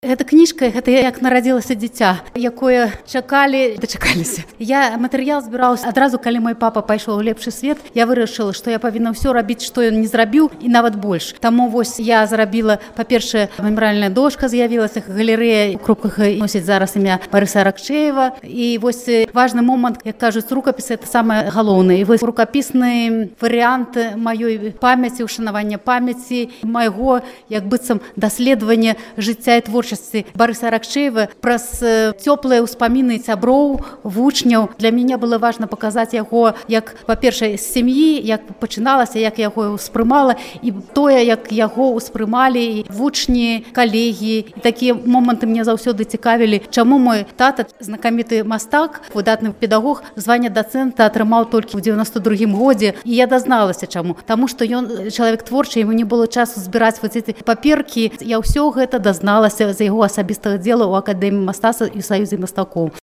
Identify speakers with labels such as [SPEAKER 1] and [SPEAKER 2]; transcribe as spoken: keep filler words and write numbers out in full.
[SPEAKER 1] Гэта кніжка, гэта як нарадзілася дзіця, якое чакалі, дачакаліся. Я матэрыял збіраўся адразу, калі мой папа пайшоў у лепшы свет. Я вырашыла, што я павінна ўсё рабіць, што ён не зрабіў, і нават больш. Таму вось я зрабіла, па-першае, мемарыяльная дошка з'явілася, галерэя, у кропках носіць зараз імя Барыса Аракчеева. І вось важны момант, як кажуць, рукапіс — это самае галоўнае. І вось рукапісны варыянт маёй памяці, ушанавання памяці, майго, як быццам, даследавання жыцця і творчасці Барыса Аракчеева праз цёплыя ўспаміны сяброў, вучняў. Для мяне было важна паказаць яго, як, па-першае, з сям'і, як пачыналася, як яго ўспрымала, і тое, як яго ўспрымалі вучні, калегі. І такія моманты мне заўсёды цікавілі. Чаму мой тата, знакаміты мастак, выдатны педагог, звання дацэнта атрымаў толькі ў дзевяноста другім годзе. І я дазналася чаму. Таму што ён чалавек творчы, яму не было часу збіраць вось эти паперкі. Я ўсё гэта дазналася з яго асабістага дзела ў Акадэміі мастацтва і ў Саюзе мастакоў.